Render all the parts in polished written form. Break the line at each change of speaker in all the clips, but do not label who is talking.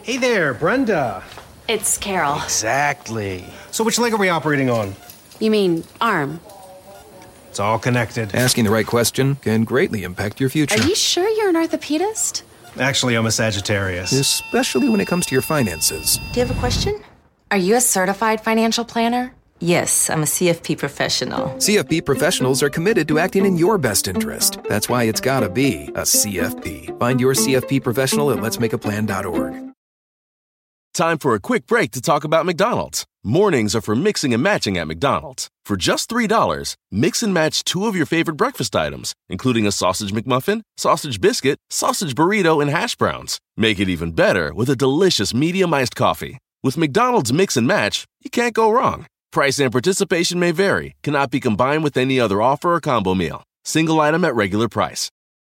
Hey there, Brenda.
It's Carol.
Exactly. So which leg are we operating on?
You mean arm?
It's all connected.
Asking the right question can greatly impact your future.
Are you sure you're an orthopedist?
Actually, I'm a Sagittarius.
Especially when it comes to your finances.
Do you have a question? Are you a certified financial planner?
Yes, I'm a CFP professional.
CFP professionals are committed to acting in your best interest. That's why it's gotta be a CFP. Find your CFP professional at letsmakeaplan.org.
Time for a quick break to talk about McDonald's. Mornings are for mixing and matching at McDonald's. For just $3, mix and match 2 of your favorite breakfast items, including a sausage McMuffin, sausage biscuit, sausage burrito, and hash browns. Make it even better with a delicious medium iced coffee. With McDonald's Mix and Match, you can't go wrong. Price and participation may vary, cannot be combined with any other offer or combo meal. Single item at regular price.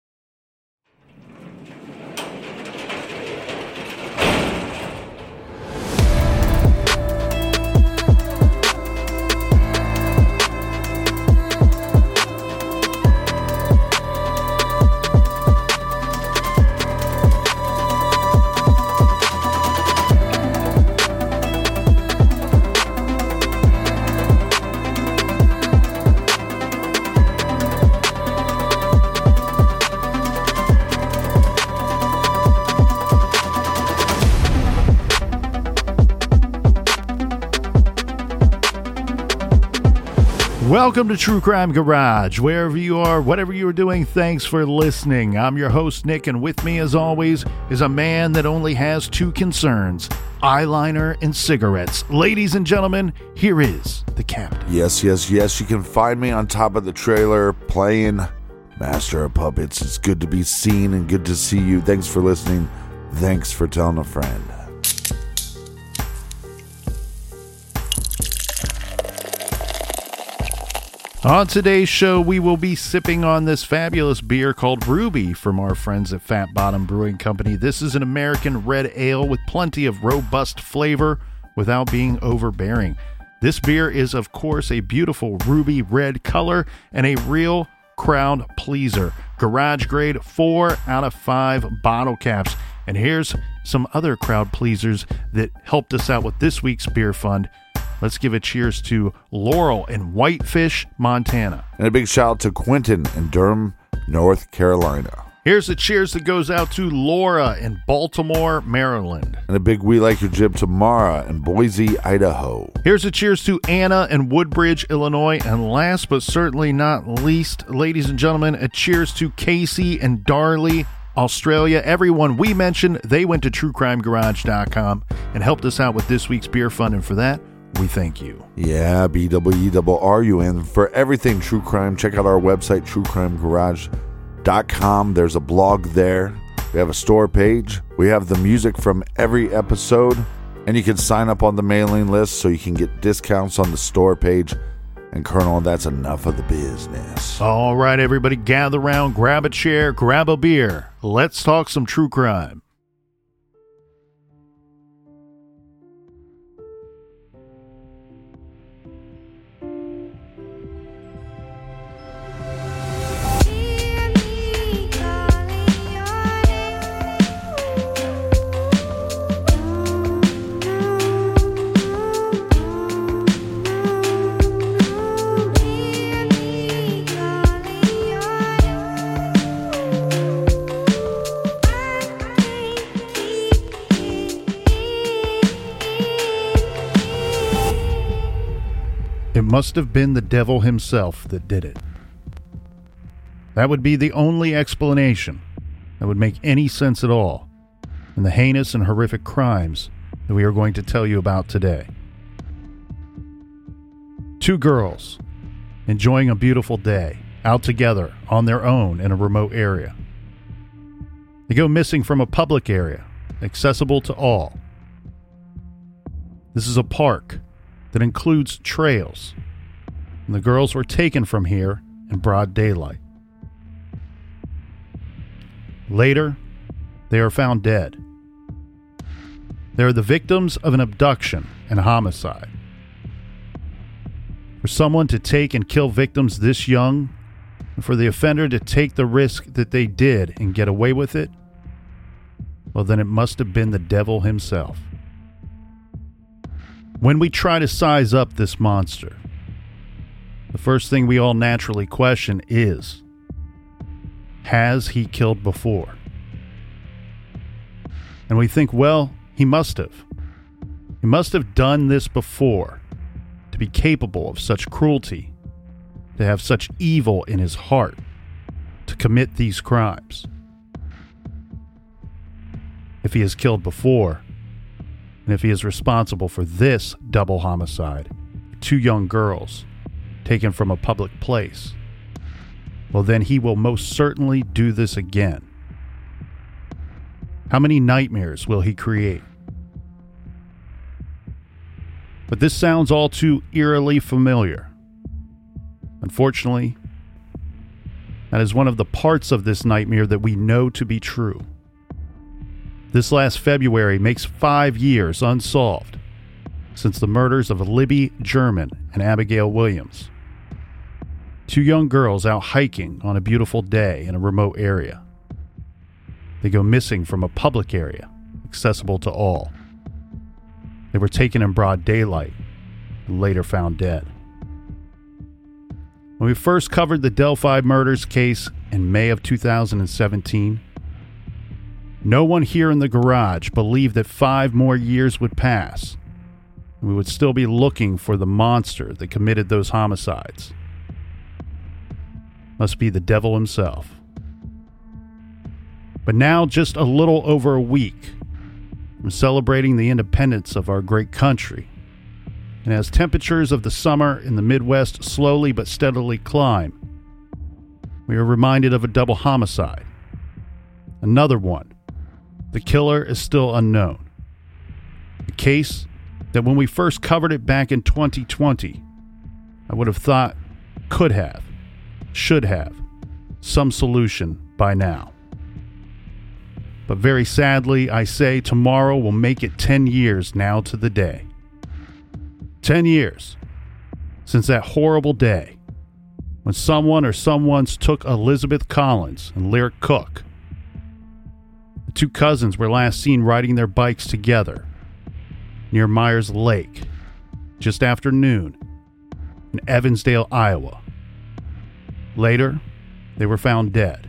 Welcome to True Crime Garage. Wherever you are, whatever you are doing, thanks for listening. I'm your host, Nick, and with me, as always, is a man that only has 2 concerns: eyeliner and cigarettes. Ladies and gentlemen, here is the captain.
Yes. You can find me on top of the trailer playing Master of Puppets. It's good to be seen and good to see you. Thanks for listening. Thanks for telling a friend.
On today's show, we will be sipping on this fabulous beer called Ruby from our friends at Fat Bottom Brewing Company. This is an American red ale with plenty of robust flavor without being overbearing. This beer is, of course, a beautiful ruby red color and a real crowd pleaser. Garage grade 4 out of 5 bottle caps. And here's some other crowd pleasers that helped us out with this week's beer fund. Let's give a cheers to Laurel in Whitefish, Montana.
And a big shout out to Quentin in Durham, North Carolina.
Here's a cheers that goes out to Laura in Baltimore, Maryland.
And a big we like your jib to Mara in Boise, Idaho.
Here's a cheers to Anna in Woodbridge, Illinois. And last but certainly not least, ladies and gentlemen, a cheers to Casey and Darley, Australia. Everyone we mentioned, they went to truecrimegarage.com and helped us out with this week's beer fund. And for that, we thank you.
Yeah, BWERU. And for everything true crime, check out our website, truecrimegarage.com. There's a blog there. We have a store page. We have the music from every episode. And you can sign up on the mailing list so you can get discounts on the store page. And Colonel, that's enough of the business.
All right, everybody, gather around, grab a chair, grab a beer. Let's talk some true crime. It must have been the devil himself that did it. That would be the only explanation that would make any sense at all in the heinous and horrific crimes that we are going to tell you about today. 2 girls enjoying a beautiful day out together on their own in a remote area. They go missing from a public area accessible to all. This is a park that includes trails, and the girls were taken from here in broad daylight. Later, they are found dead. They are the victims of an abduction and homicide. For someone to take and kill victims this young, and for the offender to take the risk that they did and get away with it, well, then it must have been the devil himself. When we try to size up this monster, the first thing we all naturally question is, has he killed before? And we think, well, he must have. He must have done this before to be capable of such cruelty, to have such evil in his heart, to commit these crimes. If he has killed before, and if he is responsible for this double homicide, 2 young girls taken from a public place, well, then he will most certainly do this again. How many nightmares will he create? But this sounds all too eerily familiar. Unfortunately, that is one of the parts of this nightmare that we know to be true. This last February makes 5 years unsolved since the murders of Libby German and Abigail Williams. 2 young girls out hiking on a beautiful day in a remote area. They go missing from a public area, accessible to all. They were taken in broad daylight and later found dead. When we first covered the Delphi murders case in May of 2017, no one here in the garage believed that 5 more years would pass and we would still be looking for the monster that committed those homicides. Must be the devil himself. But now, just a little over a week from celebrating the independence of our great country, and as temperatures of the summer in the Midwest slowly but steadily climb, we are reminded of a double homicide. Another one. The killer is still unknown. A case that when we first covered it back in 2020, I would have thought could have, should have, some solution by now. But very sadly, I say tomorrow will make it 10 years now to the day. 10 years since that horrible day when someone or someones took Elizabeth Collins and Lyric Cook. The 2 cousins were last seen riding their bikes together near Myers Lake just after noon in Evansdale, Iowa. Later, they were found dead.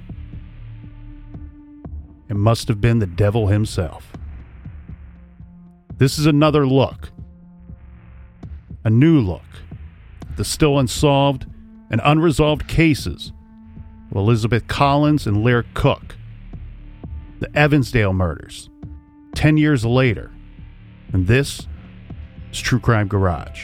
It must have been the devil himself. This is another look. A new look at the still unsolved and unresolved cases of Elizabeth Collins and Lyric Cook. The Evansdale murders, 10 years later. And this is True Crime Garage.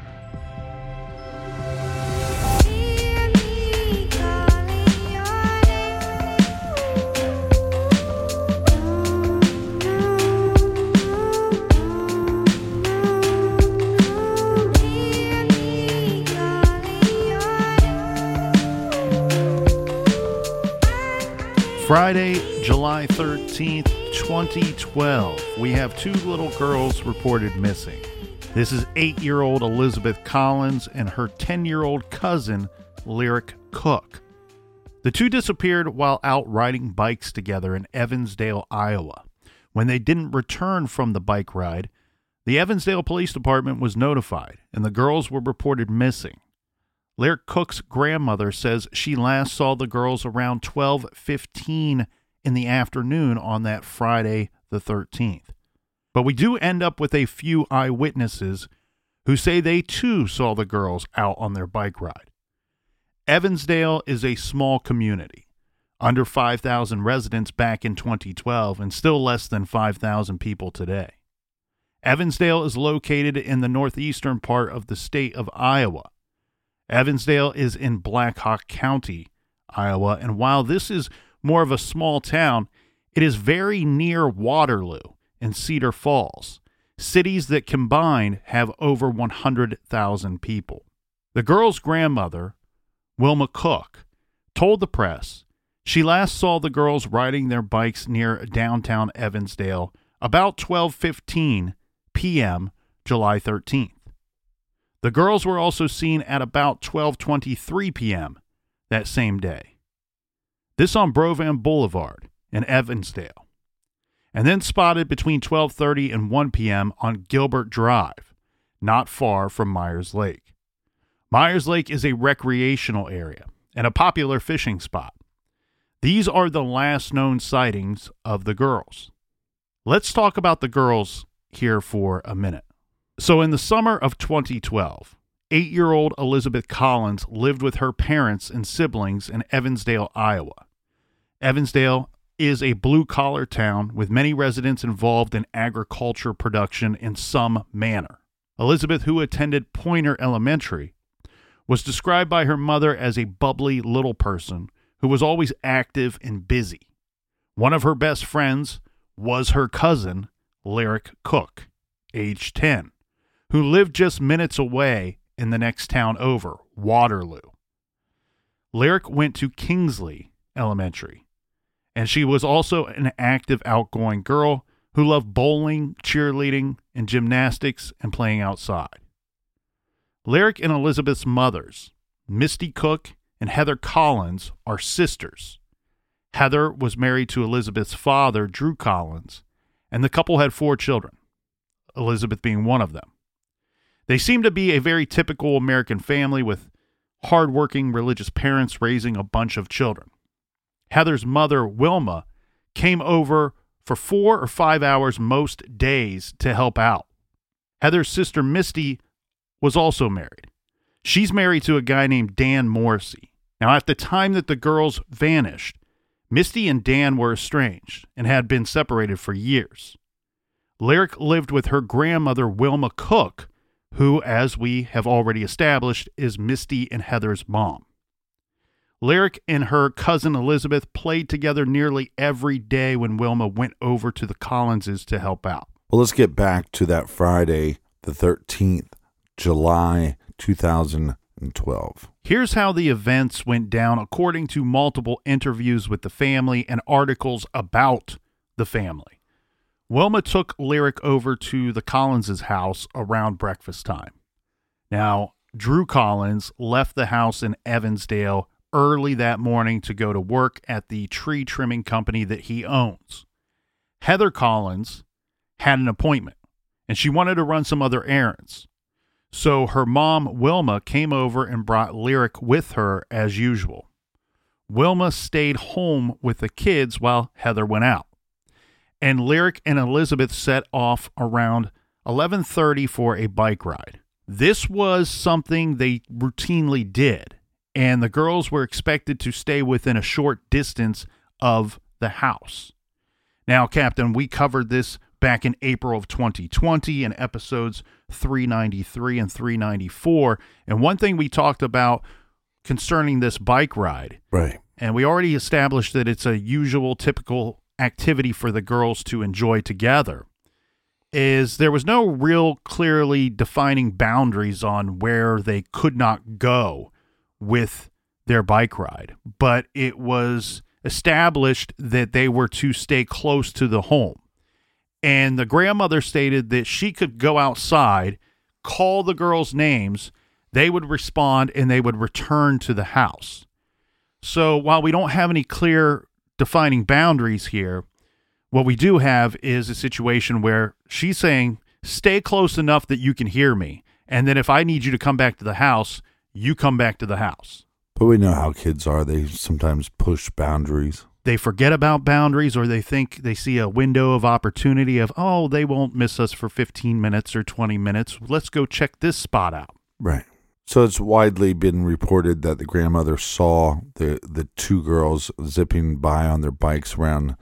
Friday, July 13th, 2012. We have 2 little girls reported missing. This is 8-year-old Elizabeth Collins and her 10-year-old cousin, Lyric Cook. The 2 disappeared while out riding bikes together in Evansdale, Iowa. When they didn't return from the bike ride, the Evansdale Police Department was notified, and the girls were reported missing. Lyric Cook's grandmother says she last saw the girls around 12:15 in the afternoon on that Friday the 13th. But we do end up with a few eyewitnesses who say they too saw the girls out on their bike ride. Evansdale is a small community, under 5,000 residents back in 2012 and still less than 5,000 people today. Evansdale is located in the northeastern part of the state of Iowa. Evansdale is in Black Hawk County, Iowa, and while this is more of a small town, it is very near Waterloo and Cedar Falls, cities that combined have over 100,000 people. The girl's grandmother, Wilma Cook, told the press she last saw the girls riding their bikes near downtown Evansdale about 12:15 p.m. July 13th. The girls were also seen at about 12:23 p.m. that same day. This on Brovan Boulevard in Evansdale. and then spotted between 12:30 and 1 p.m. on Gilbert Drive, not far from Myers Lake. Myers Lake is a recreational area and a popular fishing spot. These are the last known sightings of the girls. Let's talk about the girls here for a minute. So in the summer of 2012, 8-year-old Elizabeth Collins lived with her parents and siblings in Evansdale, Iowa. Evansdale is a blue-collar town with many residents involved in agriculture production in some manner. Elizabeth, who attended Pointer Elementary, was described by her mother as a bubbly little person who was always active and busy. One of her best friends was her cousin, Lyric Cook, age 10, who lived just minutes away in the next town over, Waterloo. Lyric went to Kingsley Elementary, and she was also an active, outgoing girl who loved bowling, cheerleading, and gymnastics and playing outside. Lyric and Elizabeth's mothers, Misty Cook and Heather Collins, are sisters. Heather was married to Elizabeth's father, Drew Collins, and the couple had 4 children, Elizabeth being one of them. They seem to be a very typical American family with hardworking religious parents raising a bunch of children. Heather's mother, Wilma, came over for 4 or 5 hours most days to help out. Heather's sister, Misty, was also married. She's married to a guy named Dan Morrissey. Now, at the time that the girls vanished, Misty and Dan were estranged and had been separated for years. Lyric lived with her grandmother, Wilma Cook, who, as we have already established, is Misty and Heather's mom. Lyric and her cousin Elizabeth played together nearly every day when Wilma went over to the Collinses to help out.
Well, let's get back to that Friday, the 13th, July 2012.
Here's how the events went down according to multiple interviews with the family and articles about the family. Wilma took Lyric over to the Collins' house around breakfast time. Now, Drew Collins left the house in Evansdale early that morning to go to work at the tree trimming company that he owns. Heather Collins had an appointment, and she wanted to run some other errands. So her mom, Wilma, came over and brought Lyric with her as usual. Wilma stayed home with the kids while Heather went out. And Lyric and Elizabeth set off around 11:30 for a bike ride. This was something they routinely did, and the girls were expected to stay within a short distance of the house. Now, Captain, we covered this back in April of 2020 in episodes 393 and 394, and one thing we talked about concerning this bike ride,
right?
And we already established that it's a usual, typical activity for the girls to enjoy together, is there was no real clearly defining boundaries on where they could not go with their bike ride, but it was established that they were to stay close to the home. And the grandmother stated that she could go outside, call the girls' names, they would respond, and they would return to the house. So while we don't have any clear defining boundaries here, what we do have is a situation where she's saying, stay close enough that you can hear me. And then if I need you to come back to the house, you come back to the house.
But we know how kids are. They sometimes push boundaries.
They forget about boundaries, or they think they see a window of opportunity of, oh, they won't miss us for 15 minutes or 20 minutes. Let's go check this spot out.
Right. So it's widely been reported that the grandmother saw the 2 girls zipping by on their bikes around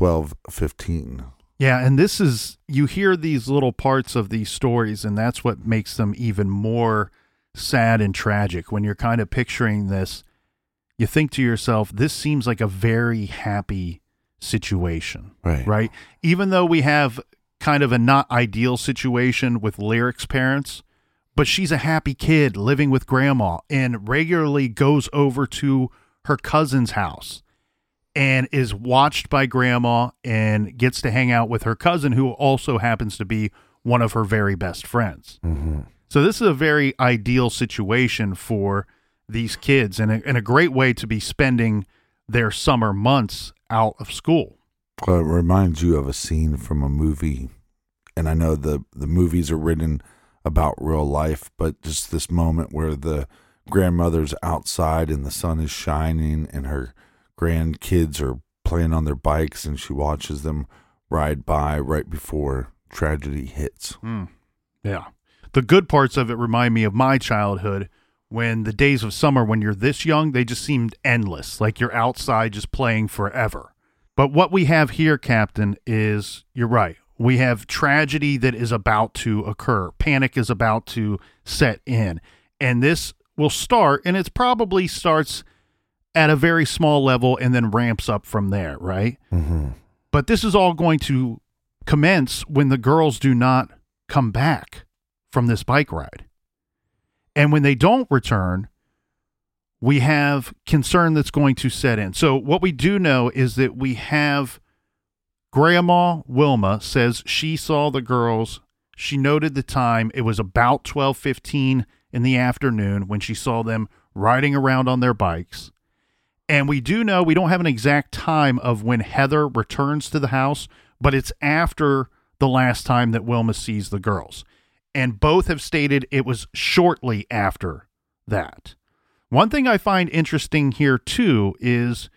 12:15.
Yeah, and this is, you hear these little parts of these stories, and that's what makes them even more sad and tragic. When you're kind of picturing this, you think to yourself, this seems like a very happy situation, right? Even though we have kind of a not ideal situation with Lyric's parents, but she's a happy kid living with grandma and regularly goes over to her cousin's house and is watched by grandma and gets to hang out with her cousin, who also happens to be one of her very best friends.
Mm-hmm.
So this is a very ideal situation for these kids and a great way to be spending their summer months out of school.
Well, it reminds you of a scene from a movie, and I know the movies are written about real life, but just this moment where the grandmother's outside and the sun is shining and her grandkids are playing on their bikes and she watches them ride by right before tragedy hits.
Yeah. The good parts of it remind me of my childhood when the days of summer, when you're this young, they just seemed endless, like you're outside just playing forever. But what we have here, Captain, is, you're right, we have tragedy that is about to occur. Panic is about to set in. And this will start, and it probably starts at a very small level and then ramps up from there, right?
Mm-hmm.
But this is all going to commence when the girls do not come back from this bike ride. And when they don't return, we have concern that's going to set in. So what we do know is that we have Grandma Wilma says she saw the girls. She noted the time. It was about 12:15 in the afternoon when she saw them riding around on their bikes. And we do know, we don't have an exact time of when Heather returns to the house, but it's after the last time that Wilma sees the girls. And both have stated it was shortly after that. One thing I find interesting here, too, is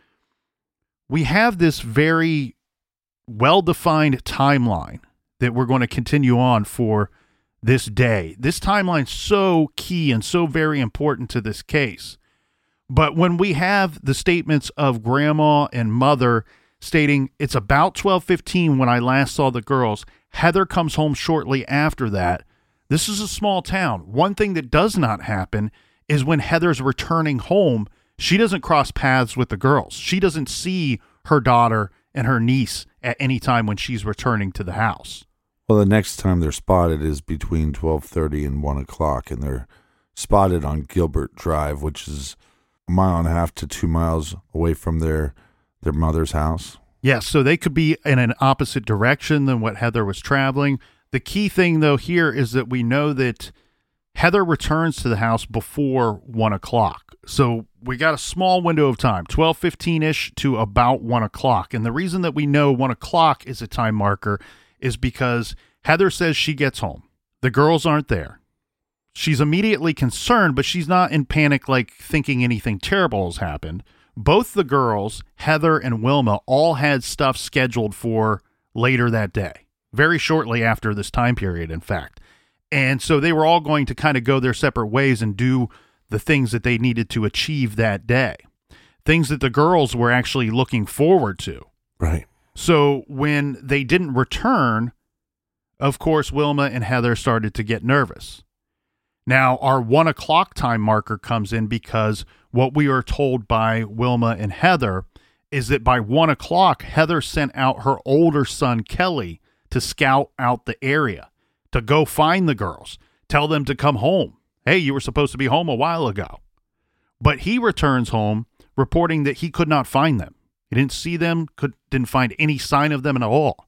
we have this very well-defined timeline that we're going to continue on for this day. This timeline's so key and so very important to this case. But when we have the statements of Grandma and Mother stating it's about 12:15 when I last saw the girls, Heather comes home shortly after that. This is a small town. One thing that does not happen is when Heather's returning home, she doesn't cross paths with the girls. She doesn't see her daughter and her niece at any time when she's returning to the house.
Well, the next time they're spotted is between 12:30 and 1 o'clock, and they're spotted on Gilbert Drive, which is 1.5 to 2 miles away from their mother's house.
Yes, so they could be in an opposite direction than what Heather was traveling. The key thing, though, here is that we know that Heather returns to the house before 1 o'clock. So we got a small window of time, 12:15-ish to about 1 o'clock. And the reason that we know 1 o'clock is a time marker is because Heather says she gets home. The girls aren't there. She's immediately concerned, but she's not in panic like thinking anything terrible has happened. Both the girls, Heather and Wilma, all had stuff scheduled for later that day, very shortly after this time period, in fact. And so they were all going to kind of go their separate ways and do the things that they needed to achieve that day, things that the girls were actually looking forward to.
Right.
So when they didn't return, of course, Wilma and Heather started to get nervous. Now, our 1 o'clock time marker comes in because what we are told by Wilma and Heather is that by 1 o'clock, Heather sent out her older son, Kelly, to scout out the area, to go find the girls, tell them to come home. Hey, you were supposed to be home a while ago. But he returns home reporting that he could not find them. He didn't see them, didn't find any sign of them at all.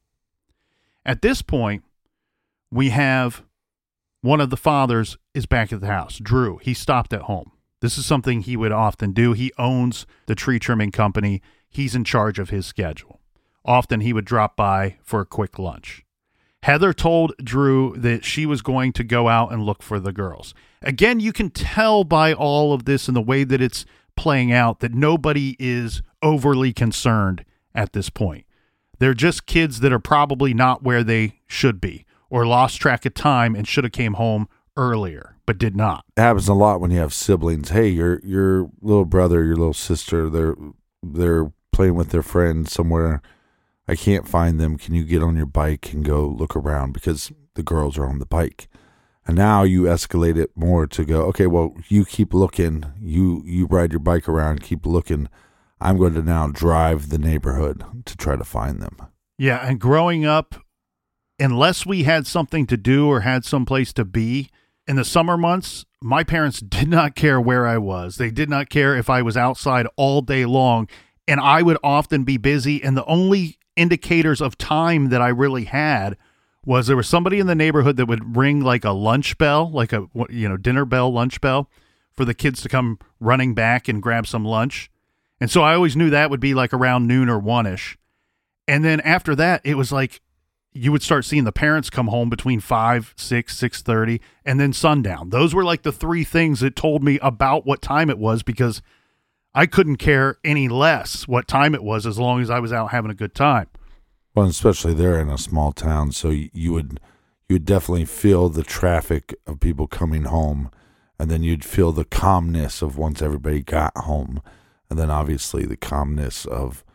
At this point, we have one of the fathers is back at the house, Drew. He stopped at home. This is something he would often do. He owns the tree trimming company. He's in charge of his schedule. Often he would drop by for a quick lunch. Heather told Drew that she was going to go out and look for the girls. Again, you can tell by all of this and the way that it's playing out that nobody is overly concerned at this point. They're just kids that are probably not where they should be or lost track of time and should have came home earlier, but did not.
It happens a lot when you have siblings. Hey, your little brother, your little sister, they're playing with their friends somewhere. I can't find them. Can you get on your bike and go look around because the girls are on the bike? And now you escalate it more to go, okay, well, you keep looking. You ride your bike around, keep looking. I'm going to now drive the neighborhood to try to find them.
Yeah, and growing up, unless we had something to do or had someplace to be, in the summer months, my parents did not care where I was. They did not care if I was outside all day long, and I would often be busy, and the only indicators of time that I really had was there was somebody in the neighborhood that would ring like a lunch bell, like a dinner bell, lunch bell, for the kids to come running back and grab some lunch. And so I always knew that would be like around noon or 1-ish. And then after that, it was like you would start seeing the parents come home between 5, 6, 6:30, and then sundown. Those were like the three things that told me about what time it was, because I couldn't care any less what time it was as long as I was out having a good time.
Well, especially there in a small town, so you would definitely feel the traffic of people coming home, and then you'd feel the calmness of once everybody got home, and then obviously the calmness of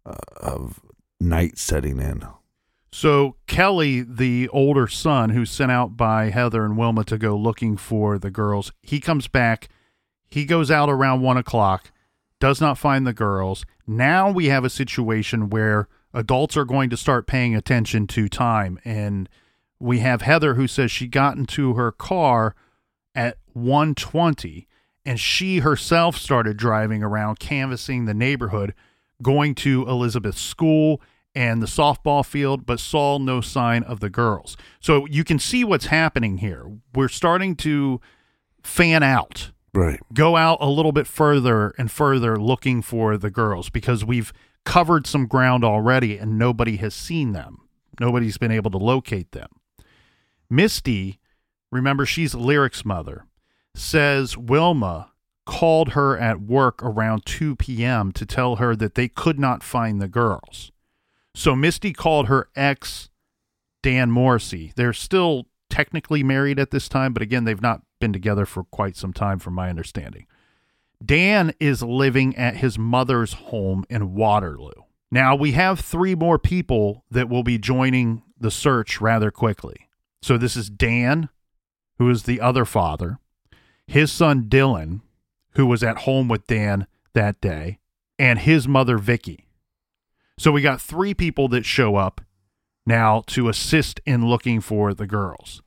night setting in.
So Kelly, the older son who's sent out by Heather and Wilma to go looking for the girls, he comes back. He goes out around 1 o'clock, does not find the girls. Now we have a situation where adults are going to start paying attention to time. And we have Heather who says she got into her car at 1:20, and she herself started driving around, canvassing the neighborhood, going to Elizabeth's school and the softball field, but saw no sign of the girls. So you can see what's happening here. We're starting to fan out.
Right.
Go out a little bit further and further looking for the girls, because we've covered some ground already and nobody has seen them. Nobody's been able to locate them. Misty, remember, she's Lyric's mother, says Wilma called her at work around 2 p.m. to tell her that they could not find the girls. So Misty called her ex, Dan Morrissey. They're still technically married at this time, but again, they've not been together for quite some time from my understanding. Dan is living at his mother's home in Waterloo. Now, we have 3 more people that will be joining the search rather quickly. So this is Dan, who is the other father, his son Dylan, who was at home with Dan that day, and his mother Vicky. So we got 3 people that show up now to assist in looking for the girls.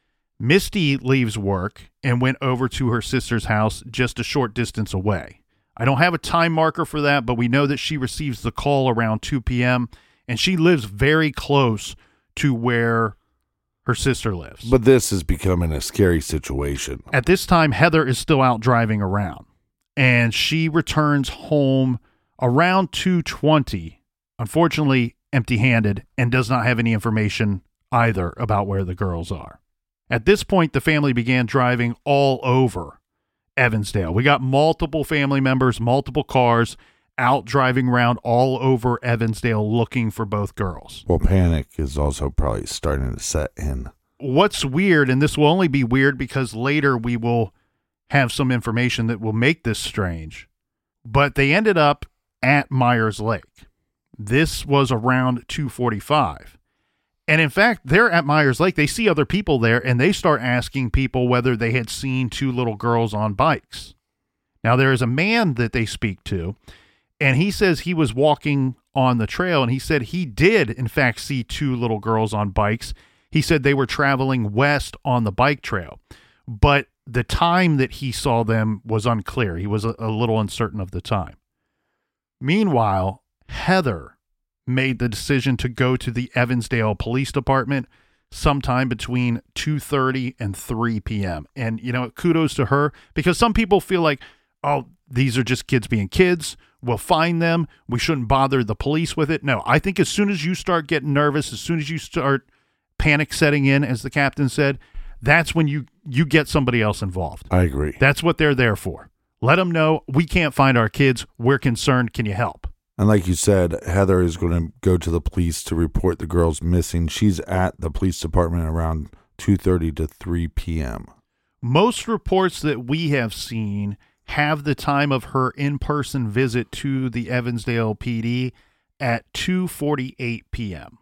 Misty leaves work and went over to her sister's house just a short distance away. I don't have a time marker for that, but we know that she receives the call around 2 p.m., and she lives very close to where her sister lives.
But this is becoming a scary situation.
At this time, Heather is still out driving around, and she returns home around 2:20, unfortunately empty-handed, and does not have any information either about where the girls are. At this point, the family began driving all over Evansdale. We got multiple family members, multiple cars out driving around all over Evansdale looking for both girls.
Well, panic is also probably starting to set in.
What's weird, and this will only be weird because later we will have some information that will make this strange, but they ended up at Myers Lake. This was around 2:45. And in fact, they're at Myers Lake. They see other people there, and they start asking people whether they had seen 2 little girls on bikes. Now, there is a man that they speak to, and he says he was walking on the trail, and he said he did, in fact, see 2 little girls on bikes. He said they were traveling west on the bike trail, but the time that he saw them was unclear. He was a little uncertain of the time. Meanwhile, Heather made the decision to go to the Evansdale Police Department sometime between 2:30 and 3 p.m. And, you know, kudos to her, because some people feel like, oh, these are just kids being kids. We'll find them. We shouldn't bother the police with it. No, I think as soon as you start getting nervous, as soon as you start panic setting in, as the captain said, that's when you get somebody else involved.
I agree.
That's what they're there for. Let them know, we can't find our kids. We're concerned. Can you help?
And like you said, Heather is going to go to the police to report the girls missing. She's at the police department around 2:30 to 3 p.m.
Most reports that we have seen have the time of her in-person visit to the Evansdale PD at 2:48 p.m.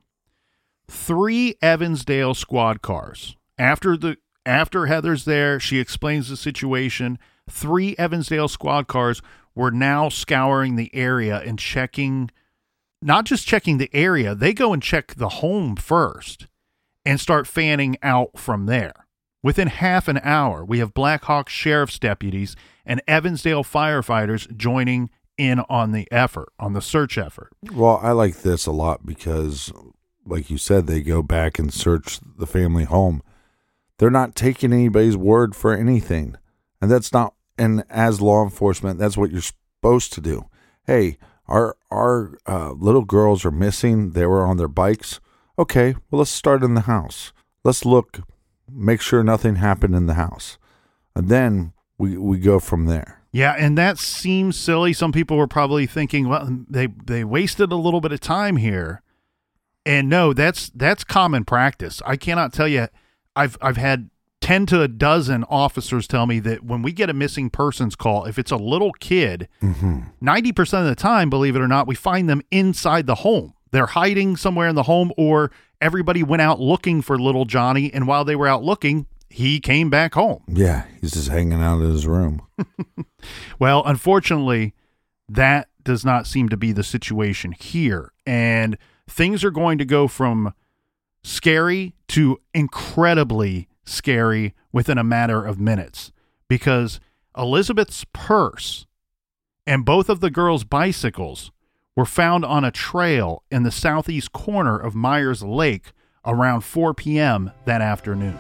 3 Evansdale squad cars. After Heather's there, she explains the situation. 3 Evansdale squad cars were now scouring the area and checking, not just checking the area, they go and check the home first and start fanning out from there. Within half an hour, we have Black Hawk Sheriff's deputies and Evansdale firefighters joining in on the effort, on the search effort.
Well, I like this a lot because, like you said, they go back and search the family home. They're not taking anybody's word for anything. And that's not, and as law enforcement, that's what you're supposed to do. Hey, Our little girls are missing. They were on their bikes. Okay, well, let's start in the house. Let's look, make sure nothing happened in the house. And then we go from there.
Yeah, and that seems silly. Some people were probably thinking, well, they wasted a little bit of time here. And no, that's common practice. I cannot tell you, I've had 10 to a dozen officers tell me that when we get a missing persons call, if it's a little kid, 90% of the time, believe it or not, we find them inside the home. They're hiding somewhere in the home, or everybody went out looking for little Johnny, and while they were out looking, he came back home.
Yeah, he's just hanging out in his room.
Well, unfortunately, that does not seem to be the situation here, and things are going to go from scary to incredibly scary within a matter of minutes, because Elizabeth's purse and both of the girls' bicycles were found on a trail in the southeast corner of Myers Lake around 4 p.m. that afternoon.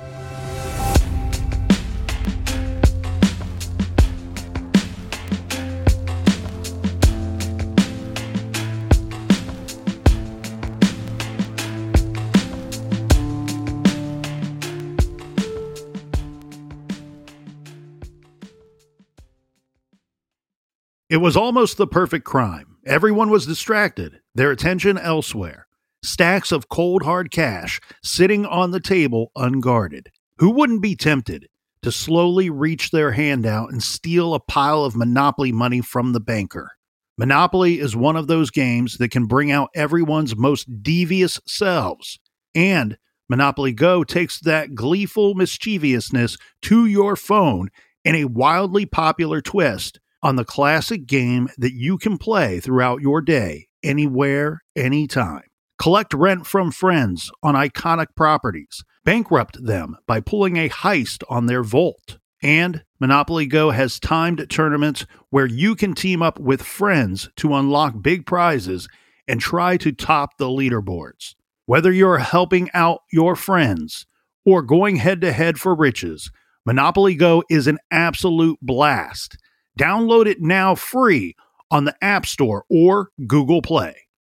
It was almost the perfect crime. Everyone was distracted, their attention elsewhere. Stacks of cold hard cash sitting on the table unguarded. Who wouldn't be tempted to slowly reach their hand out and steal a pile of Monopoly money from the banker? Monopoly is one of those games that can bring out everyone's most devious selves. And Monopoly Go takes that gleeful mischievousness to your phone in a wildly popular twist on the classic game that you can play throughout your day, anywhere, anytime. Collect rent from friends on iconic properties. Bankrupt them by pulling a heist on their vault. And Monopoly Go has timed tournaments where you can team up with friends to unlock big prizes and try to top the leaderboards. Whether you're helping out your friends or going head-to-head for riches, Monopoly Go is an absolute blast. Download it now free on the App Store or Google Play.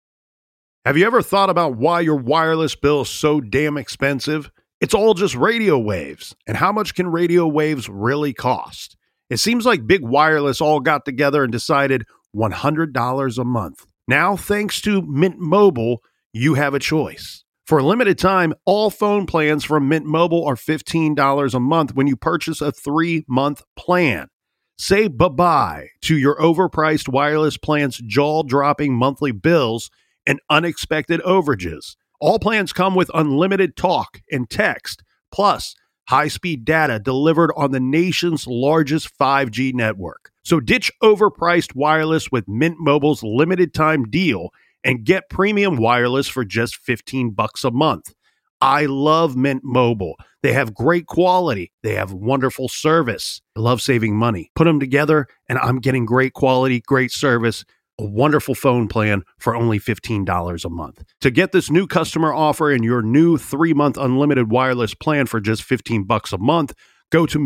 Have you ever thought about why your wireless bill is so damn expensive? It's all just radio waves. And how much can radio waves really cost? It seems like Big Wireless all got together and decided $100 a month. Now, thanks to Mint Mobile, you have a choice. For a limited time, all phone plans from Mint Mobile are $15 a month when you purchase a 3-month plan. Say bye-bye to your overpriced wireless plan's jaw-dropping monthly bills and unexpected overages. All plans come with unlimited talk and text, plus high-speed data delivered on the nation's largest 5G network. So ditch overpriced wireless with Mint Mobile's limited-time deal and get premium wireless for just $15 a month. I love Mint Mobile. They have great quality. They have wonderful service. I love saving money. Put them together, and I'm getting great quality, great service, a wonderful phone plan for only $15 a month. To get this new customer offer and your new 3-month unlimited wireless plan for just $15 a month, go to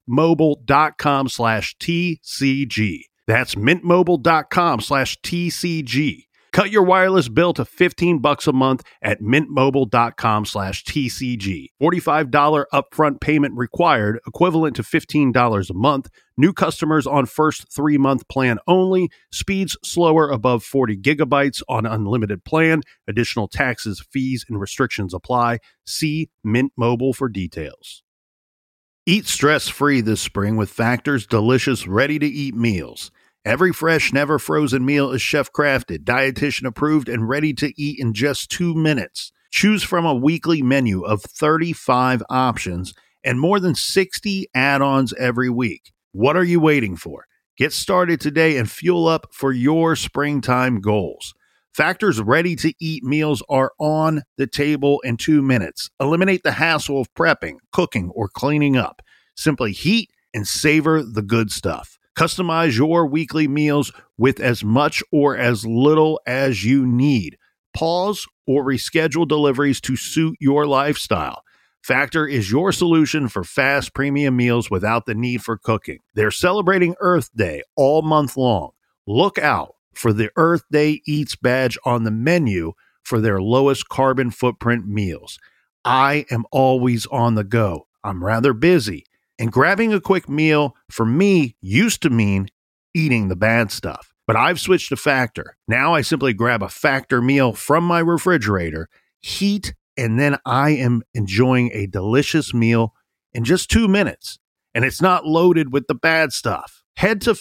mintmobile.com/TCG. That's mintmobile.com/TCG. Cut your wireless bill to $15 a month at mintmobile.com/TCG. $45 upfront payment required, equivalent to $15 a month. New customers on first 3-month plan only. Speeds slower above 40 gigabytes on unlimited plan. Additional taxes, fees, and restrictions apply. See Mint Mobile for details. Eat stress-free this spring with Factor's delicious, ready-to-eat meals. Every fresh, never frozen meal is chef-crafted, dietitian approved, and ready to eat in just 2 minutes. Choose from a weekly menu of 35 options and more than 60 add-ons every week. What are you waiting for? Get started today and fuel up for your springtime goals. Factor's ready-to-eat meals are on the table in 2 minutes. Eliminate the hassle of prepping, cooking, or cleaning up. Simply heat and savor the good stuff. Customize your weekly meals with as much or as little as you need. Pause or reschedule deliveries to suit your lifestyle. Factor is your solution for fast premium meals without the need for cooking. They're celebrating Earth Day all month long. Look out for the Earth Day Eats badge on the menu for their lowest carbon footprint meals. I am always on the go. I'm rather busy, and grabbing a quick meal for me used to mean eating the bad stuff. But I've switched to Factor. Now I simply grab a Factor meal from my refrigerator, heat, and then I am enjoying a delicious meal in just 2 minutes. And it's not loaded with the bad stuff. Head to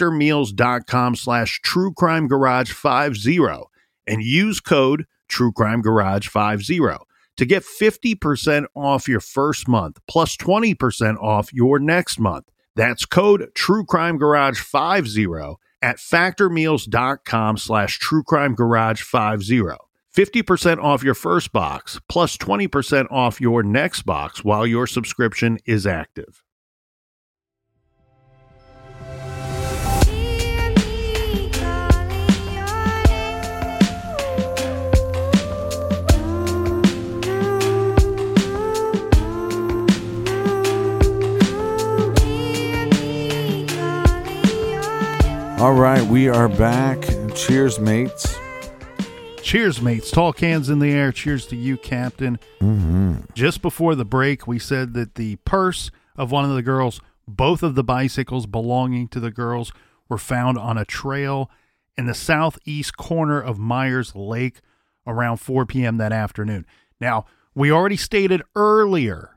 factormeals.com/truecrimegarage50 and use code truecrimegarage50 to get 50% off your first month plus 20% off your next month. That's code truecrimegarage50 at factormeals.com/truecrimegarage50. 50% off your first box plus 20% off your next box while your subscription is active.
All right, we are back. Cheers, mates.
Cheers, mates. Tall cans in the air. Cheers to you, Captain. Just before the break, we said that the purse of one of the girls, both of the bicycles belonging to the girls, were found on a trail in the southeast corner of Myers Lake around 4 p.m. that afternoon. Now, we already stated earlier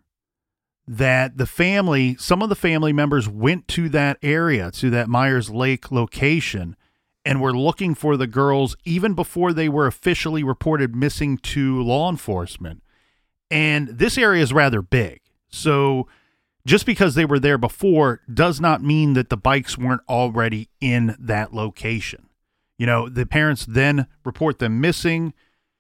that some of the family members went to that area, to that Myers Lake location, and were looking for the girls even before they were officially reported missing to law enforcement. And this area is rather big. So just because they were there before does not mean that the bikes weren't already in that location. You know, the parents then report them missing.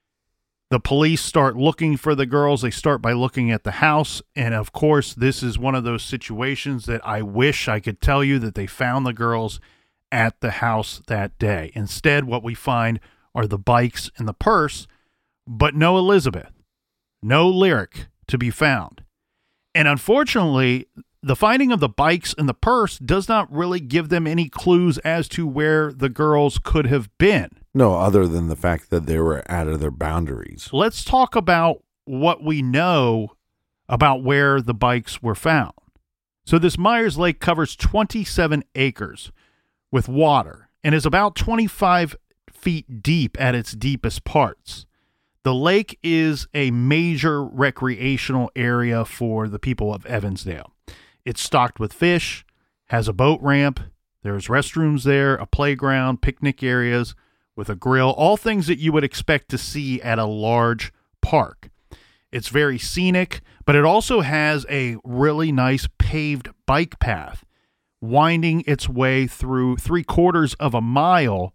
The police start looking for the girls. They start by looking at the house. And of course, this is one of those situations that I wish I could tell you that they found the girls at the house that day. Instead, what we find are the bikes and the purse, but no Elizabeth, no Lyric to be found. And unfortunately, the finding of the bikes and the purse does not really give them any clues as to where the girls could have been.
No, other than the fact that they were out of their boundaries.
Let's talk about what we know about where the bikes were found. So this Myers Lake covers 27 acres with water and is about 25 feet deep at its deepest parts. The lake is a major recreational area for the people of Evansdale. It's stocked with fish, has a boat ramp, there's restrooms there, a playground, picnic areas with a grill, all things that you would expect to see at a large park. It's very scenic, but it also has a really nice paved bike path winding its way through 3/4 of a mile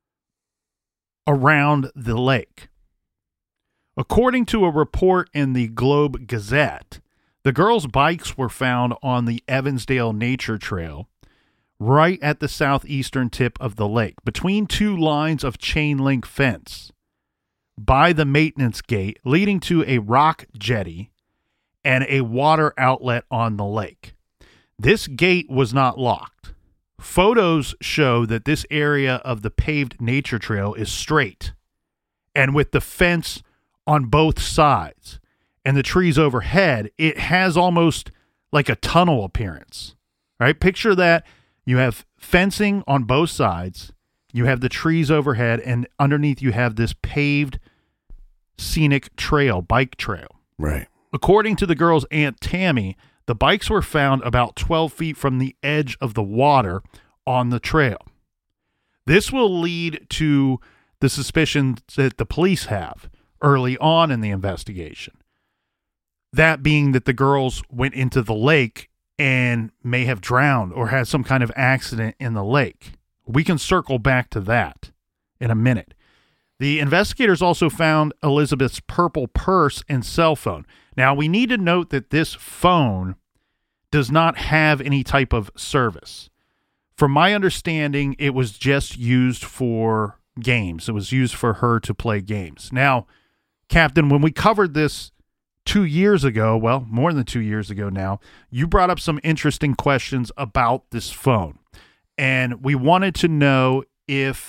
around the lake. According to a report in the Globe Gazette, the girls' bikes were found on the Evansdale Nature Trail, right at the southeastern tip of the lake, between two lines of chain link fence, by the maintenance gate leading to a rock jetty and a water outlet on the lake. This gate was not locked. Photos show that this area of the paved nature trail is straight and with the fence on both sides and the trees overhead, it has almost like a tunnel appearance. Right? Picture that. You have fencing on both sides, you have the trees overhead, and underneath you have this paved scenic trail, bike trail.
Right.
According to the girl's Aunt Tammy, the bikes were found about 12 feet from the edge of the water on the trail. This will lead to the suspicions that the police have early on in the investigation. That being that the girls went into the lake and may have drowned or had some kind of accident in the lake. We can circle back to that in a minute. The investigators also found Elizabeth's purple purse and cell phone. Now, we need to note that this phone does not have any type of service. From my understanding, it was just used for games. It was used for her to play games. Now, Captain, when we covered this 2 years ago, well, more than 2 years ago now, you brought up some interesting questions about this phone. And we wanted to know if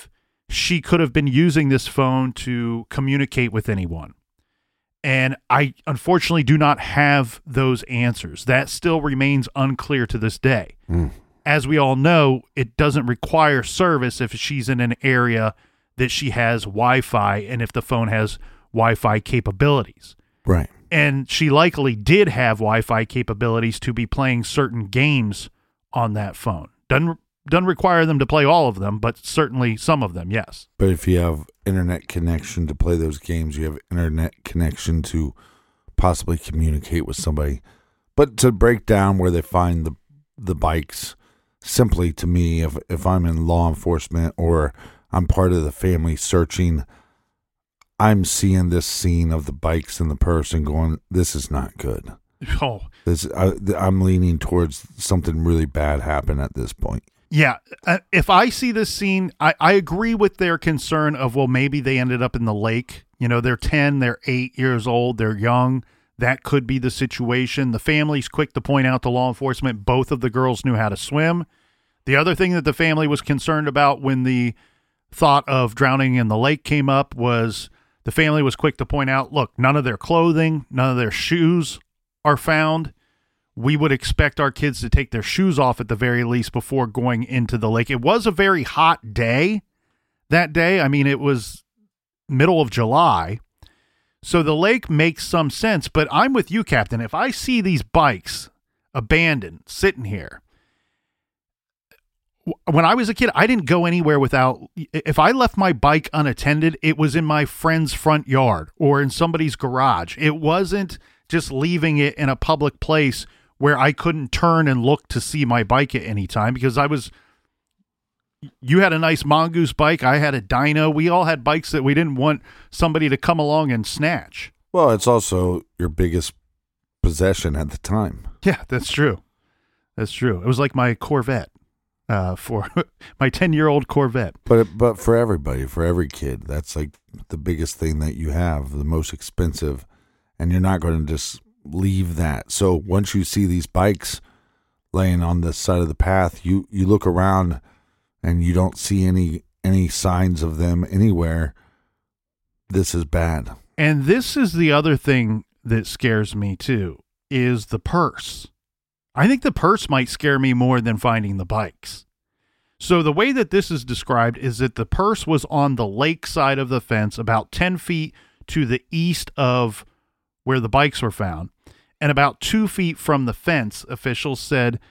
she could have been using this phone to communicate with anyone. And I unfortunately do not have those answers. That still remains unclear to this day. As we all know, it doesn't require service if she's in an area that she has Wi-Fi and if the phone has Wi-Fi capabilities.
Right.
And she likely did have Wi-Fi capabilities to be playing certain games on that phone. Doesn't require them to play all of them, but certainly some of them, yes.
But if you have internet connection to play those games, you have internet connection to possibly communicate with somebody. But to break down where they find the bikes, simply to me, if I'm in law enforcement or I'm part of the family searching, I'm seeing this scene of the bikes in the purse and going, this is not good.
Oh,
I'm leaning towards something really bad happen at this point.
yeah. If I see this scene, I agree with their concern of, well, maybe they ended up in the lake. You know, they're 10, they're 8 years old, they're young. That could be the situation. The family's quick to point out to law enforcement both of the girls knew how to swim. The other thing that the family was concerned about when the thought of drowning in the lake came up was the family was quick to point out, look, none of their clothing, none of their shoes are found. We would expect our kids to take their shoes off at the very least before going into the lake. It was a very hot day that day. I mean, it was middle of July. So the lake makes some sense, but I'm with you, Captain. If I see these bikes abandoned, sitting here, when I was a kid, I didn't go anywhere without, if I left my bike unattended, it was in my friend's front yard or in somebody's garage. It wasn't just leaving it in a public place where I couldn't turn and look to see my bike at any time because you had a nice Mongoose bike. I had a Dyno. We all had bikes that we didn't want somebody to come along and snatch.
Well, it's also your biggest possession at the time.
Yeah, that's true. That's true. It was like my Corvette, for my 10-year-old Corvette.
But for everybody, for every kid, that's like the biggest thing that you have, the most expensive, and you're not going to just leave that. So once you see these bikes laying on the side of the path, you look around and you don't see any signs of them anywhere. This is bad.
And this is the other thing that scares me too, is the purse. I think the purse might scare me more than finding the bikes. So the way that this is described is that the purse was on the lake side of the fence, about 10 feet to the east of where the bikes were found, and about 2 feet from the fence, officials said.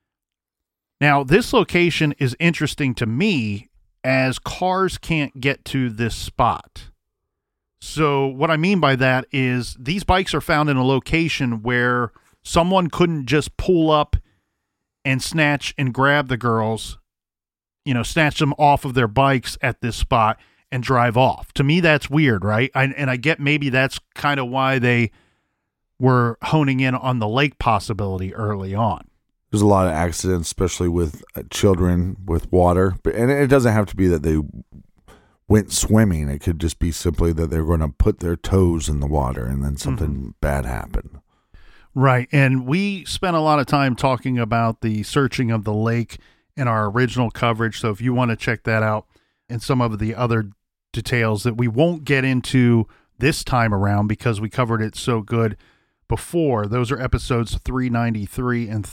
Now, this location is interesting to me as cars can't get to this spot. So what I mean by that is these bikes are found in a location where someone couldn't just pull up and snatch and grab the girls, snatch them off of their bikes at this spot and drive off. To me, that's weird, right? And I get maybe that's kind of why they were honing in on the lake possibility early on.
There's a lot of accidents, especially with children with water. And it doesn't have to be that they went swimming. It could just be simply that they're going to put their toes in the water and then something bad happened.
Right. And we spent a lot of time talking about the searching of the lake in our original coverage. So if you want to check that out and some of the other details that we won't get into this time around because we covered it so good before, those are episodes 393 and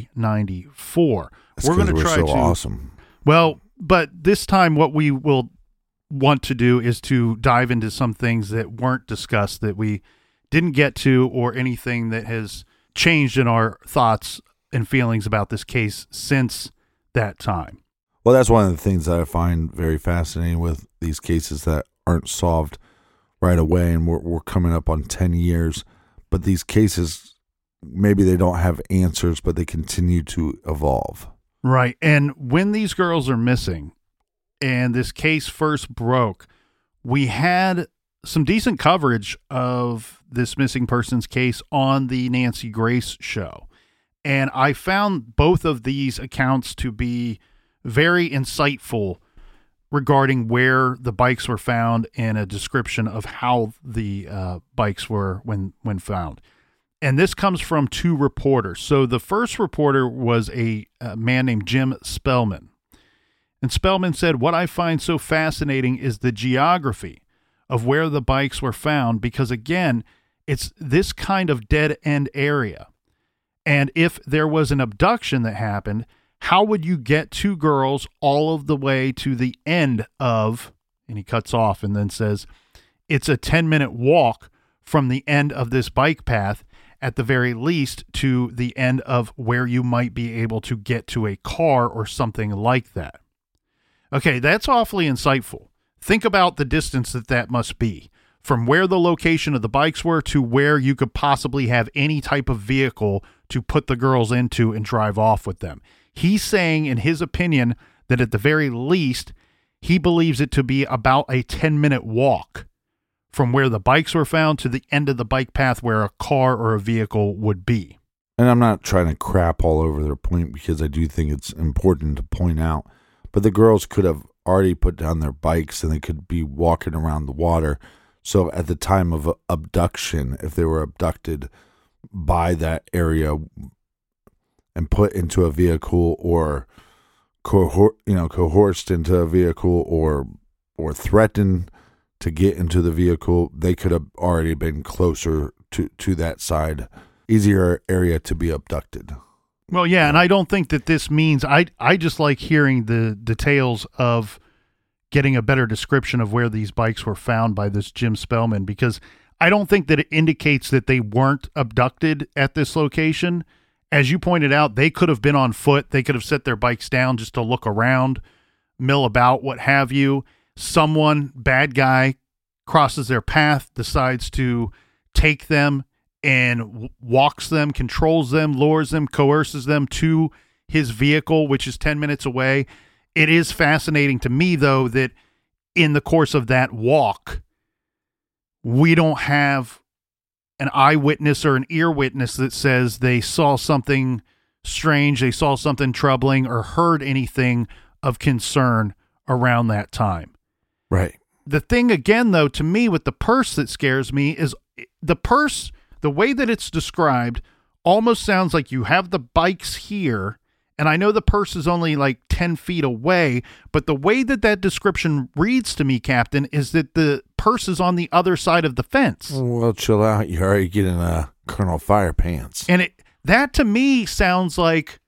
394.
That's
we're going to try
so
to
awesome.
Well, but this time what we will want to do is to dive into some things that weren't discussed that we didn't get to, or anything that has changed in our thoughts and feelings about this case since that time.
Well, that's one of the things that I find very fascinating with these cases that aren't solved right away, and we're coming up on 10 years. But these cases, maybe they don't have answers, but they continue to evolve.
Right. And when these girls are missing and this case first broke, we had some decent coverage of this missing persons case on the Nancy Grace show. And I found both of these accounts to be very insightful regarding where the bikes were found and a description of how the bikes were when found. And this comes from two reporters. So the first reporter was a man named Jim Spellman. And Spellman said, what I find so fascinating is the geography of where the bikes were found, because again, it's this kind of dead-end area. And if there was an abduction that happened, how would you get two girls all of the way to the end of, and he cuts off and then says, it's a 10-minute walk from the end of this bike path, at the very least, to the end of where you might be able to get to a car or something like that. Okay, that's awfully insightful. Think about the distance that must be from where the location of the bikes were to where you could possibly have any type of vehicle to put the girls into and drive off with them. He's saying, in his opinion, that at the very least, he believes it to be about a 10-minute walk from where the bikes were found to the end of the bike path where a car or a vehicle would be.
And I'm not trying to crap all over their point, because I do think it's important to point out, but the girls could have already put down their bikes and they could be walking around the water. So at the time of abduction, if they were abducted by that area and put into a vehicle or coerced into a vehicle or threatened to get into the vehicle, they could have already been closer to that side, easier area to be abducted.
Well, yeah, and I don't think that this means, I just like hearing the details of getting a better description of where these bikes were found by this Jim Spellman, because I don't think that it indicates that they weren't abducted at this location. As you pointed out, they could have been on foot. They could have set their bikes down just to look around, mill about, what have you. Someone, bad guy, crosses their path, decides to take them and walks them, controls them, lures them, coerces them to his vehicle, which is 10 minutes away. It is fascinating to me, though, that in the course of that walk, we don't have an eyewitness or an ear witness that says they saw something strange, they saw something troubling, or heard anything of concern around that time.
Right.
The thing, again, though, to me with the purse that scares me is the purse, the way that it's described, almost sounds like you have the bikes here, and I know the purse is only like 10 feet away, but the way that description reads to me, Captain, is that the purse is on the other side of the fence.
Well, chill out. You're already getting Colonel Fire pants.
And that to me sounds like,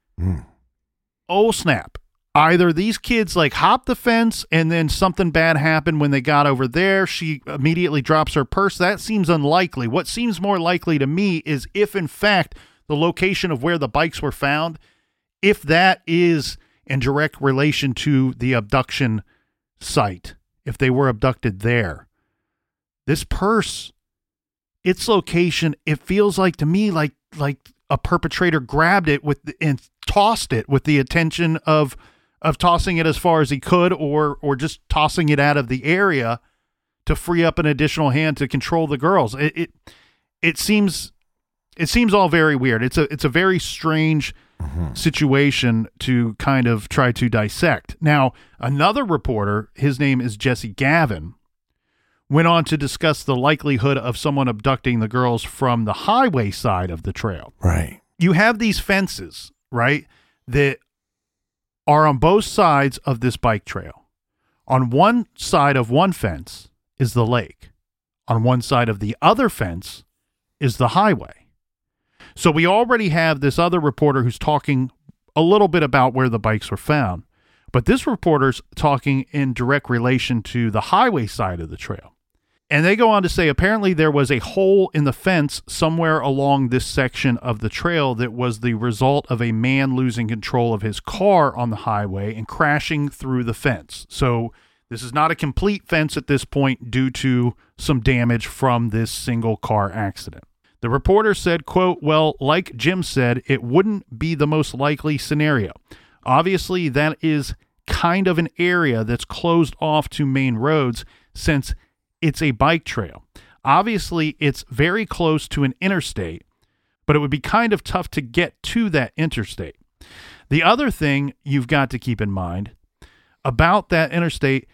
oh, snap. Either these kids like hop the fence and then something bad happened when they got over there. She immediately drops her purse. That seems unlikely. What seems more likely to me is if, in fact, the location of where the bikes were found, if that is in direct relation to the abduction site, if they were abducted there, this purse, its location, it feels like to me like a perpetrator grabbed it and tossed it with the intention of tossing it as far as he could, or just tossing it out of the area to free up an additional hand to control the girls. It seems all very weird. It's a very strange situation to kind of try to dissect. Now, another reporter, his name is Jesse Gavin, went on to discuss the likelihood of someone abducting the girls from the highway side of the trail.
Right.
You have these fences, right, that are on both sides of this bike trail. On one side of one fence is the lake. On one side of the other fence is the highway. So we already have this other reporter who's talking a little bit about where the bikes were found, but this reporter's talking in direct relation to the highway side of the trail. And they go on to say apparently there was a hole in the fence somewhere along this section of the trail that was the result of a man losing control of his car on the highway and crashing through the fence. So this is not a complete fence at this point due to some damage from this single car accident. The reporter said, quote, well, like Jim said, it wouldn't be the most likely scenario. Obviously, that is kind of an area that's closed off to main roads since it's a bike trail. Obviously, it's very close to an interstate, but it would be kind of tough to get to that interstate. The other thing you've got to keep in mind about that interstate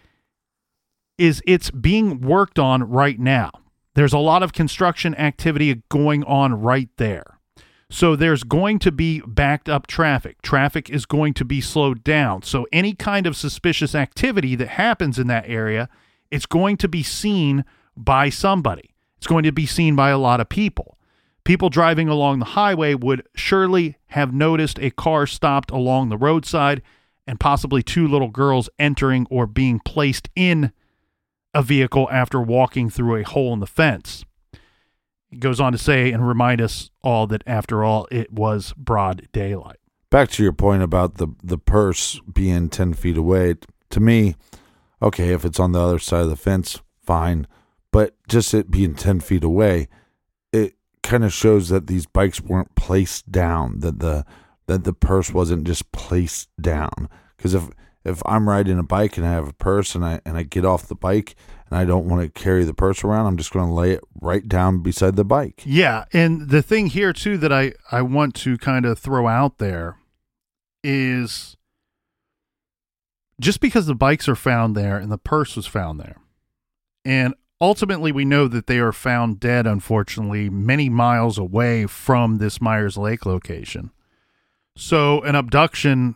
is it's being worked on right now. There's a lot of construction activity going on right there. So there's going to be backed up traffic. Traffic is going to be slowed down. So any kind of suspicious activity that happens in that area, it's going to be seen by somebody. It's going to be seen by a lot of people. People driving along the highway would surely have noticed a car stopped along the roadside and possibly 2 little girls entering or being placed in a vehicle after walking through a hole in the fence. It goes on to say and remind us all that, after all, it was broad daylight.
Back to your point about the purse being 10 feet away, to me, okay, if it's on the other side of the fence, fine. But just it being 10 feet away, it kind of shows that these bikes weren't placed down, that the purse wasn't just placed down. Because if I'm riding a bike and I have a purse and I get off the bike and I don't want to carry the purse around, I'm just going to lay it right down beside the bike.
Yeah, and the thing here, too, that I want to kind of throw out there is just because the bikes are found there and the purse was found there, and ultimately we know that they are found dead, unfortunately, many miles away from this Myers Lake location. So an abduction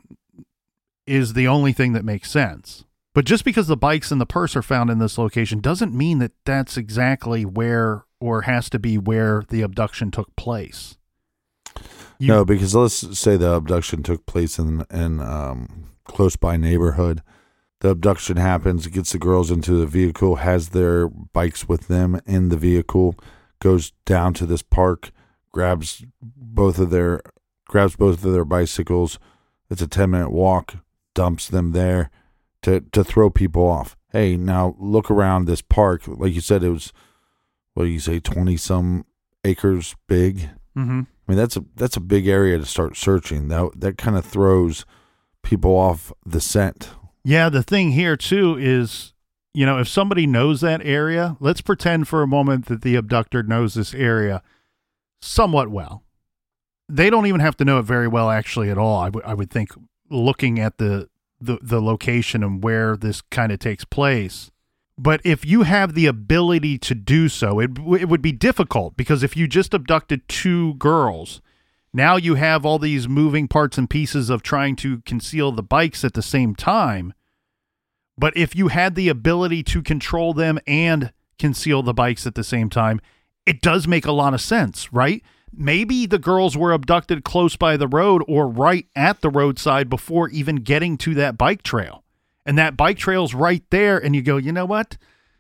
is the only thing that makes sense. But just because the bikes and the purse are found in this location doesn't mean that that's exactly where, or has to be where, the abduction took place.
No, because let's say the abduction took place in close by neighborhood. The abduction happens, gets the girls into the vehicle, has their bikes with them in the vehicle, goes down to this park, grabs both of their bicycles. It's a 10-minute walk, dumps them there to throw people off. Hey, now look around this park. Like you said, it was, what do you say, 20-some acres big?
Mm-hmm.
I mean, that's a big area to start searching. That kind of throws people off the scent.
Yeah, the thing here, too, is, if somebody knows that area, let's pretend for a moment that the abductor knows this area somewhat well. They don't even have to know it very well, actually, at all. I would think, looking at the location and where this kind of takes place. But if you have the ability to do so, it would be difficult, because if you just abducted 2 girls, now you have all these moving parts and pieces of trying to conceal the bikes at the same time. But if you had the ability to control them and conceal the bikes at the same time, it does make a lot of sense, right? Maybe the girls were abducted close by the road or right at the roadside before even getting to that bike trail. And that bike trail's right there, and you go, you know what?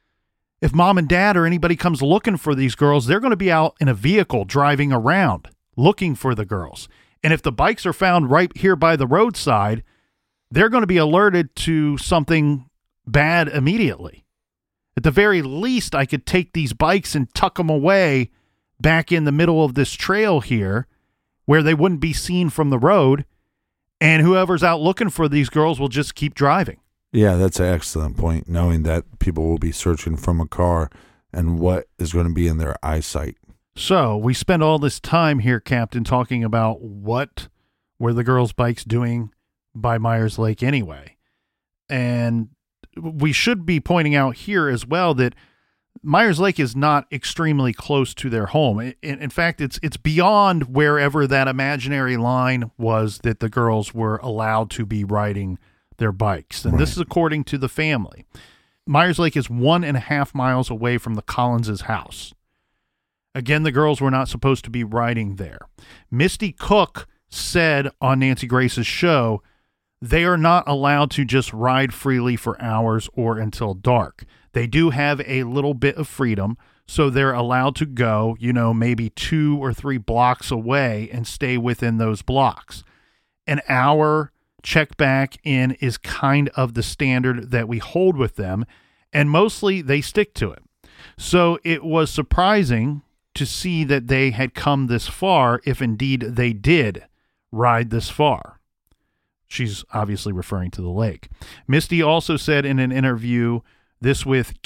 If mom and dad or anybody comes looking for these girls, they're going to be out in a vehicle driving around looking for the girls. And if the bikes are found right here by the roadside, they're going to be alerted to something bad immediately. At the very least, I could take these bikes and tuck them away back in the middle of this trail here where they wouldn't be seen from the road, and whoever's out looking for these girls will just keep driving.
Yeah, that's an excellent point, knowing that people will be searching from a car and what is going to be in their eyesight.
So we spend all this time here, Captain, talking about what were the girls' bikes doing by Myers Lake anyway. And we should be pointing out here as well that Myers Lake is not extremely close to their home. In fact, it's beyond wherever that imaginary line was that the girls were allowed to be riding their bikes. And This is according to the family. Myers Lake is 1.5 miles away from the Collins' house. Again, the girls were not supposed to be riding there. Misty Cook said on Nancy Grace's show, they are not allowed to just ride freely for hours or until dark. They do have a little bit of freedom, so they're allowed to go, maybe 2 or 3 blocks away and stay within those blocks. An hour check back in is kind of the standard that we hold with them, and mostly they stick to it. So it was surprising to see that they had come this far, if indeed they did ride this far. She's obviously referring to the lake. Misty also said in an interview, this with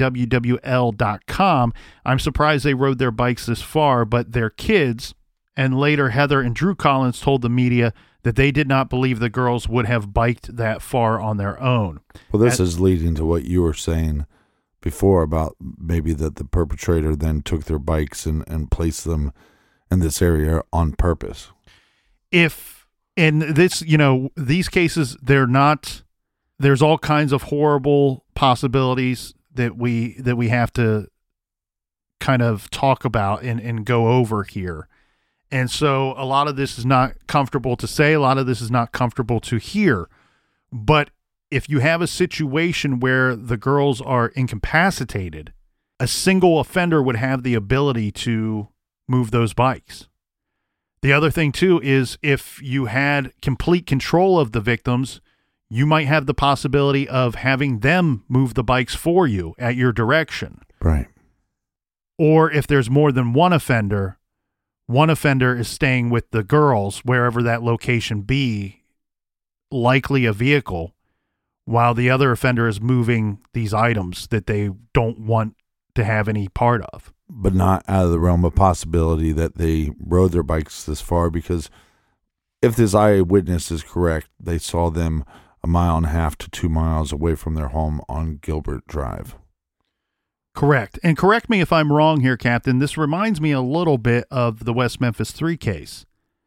KWWL.com, I'm surprised they rode their bikes this far, but their kids, and later Heather and Drew Collins told the media that they did not believe the girls would have biked that far on their own.
Well, this is leading to what you were saying before about maybe that the perpetrator then took their bikes and placed them in this area on purpose.
If in this, these cases, there's all kinds of horrible possibilities that we have to kind of talk about and go over here. And so a lot of this is not comfortable to say, a lot of this is not comfortable to hear. But if you have a situation where the girls are incapacitated, a single offender would have the ability to move those bikes. The other thing too is if you had complete control of the victims, you might have the possibility of having them move the bikes for you at your direction.
Right.
Or if there's more than one offender is staying with the girls, wherever that location be, likely a vehicle, while the other offender is moving these items that they don't want to have any part of.
But not out of the realm of possibility that they rode their bikes this far, because if this eyewitness is correct, they saw them 1.5 miles to 2 miles away from their home on Gilbert Drive.
Correct. And correct me if I'm wrong here, Captain. This reminds me a little bit of the West Memphis 3 case.